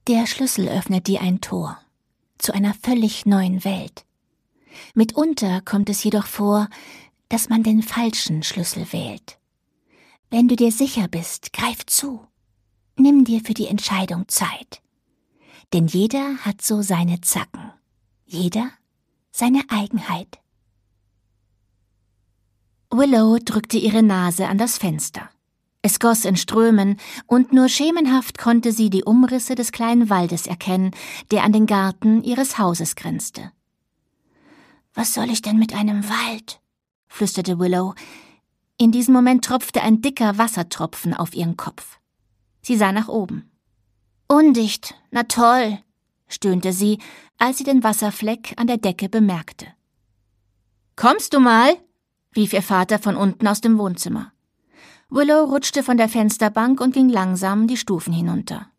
Der Schlüssel öffnet dir ein Tor zu einer völlig neuen Welt. Mitunter kommt es jedoch vor, dass man den falschen Schlüssel wählt. Wenn du dir sicher bist, greif zu. Nimm dir für die Entscheidung Zeit. Denn jeder hat so seine Zacken. Jeder seine Eigenheit. Willow drückte ihre Nase an das Fenster. Es goss in Strömen, und nur schemenhaft konnte sie die Umrisse des kleinen Waldes erkennen, der an den Garten ihres Hauses grenzte. »Was soll ich denn mit einem Wald?« flüsterte Willow. In diesem Moment tropfte ein dicker Wassertropfen auf ihren Kopf. Sie sah nach oben. »Undicht, na toll«, stöhnte sie, als sie den Wasserfleck an der Decke bemerkte. »Kommst du mal?« rief ihr Vater von unten aus dem Wohnzimmer. Willow rutschte von der Fensterbank und ging langsam die Stufen hinunter.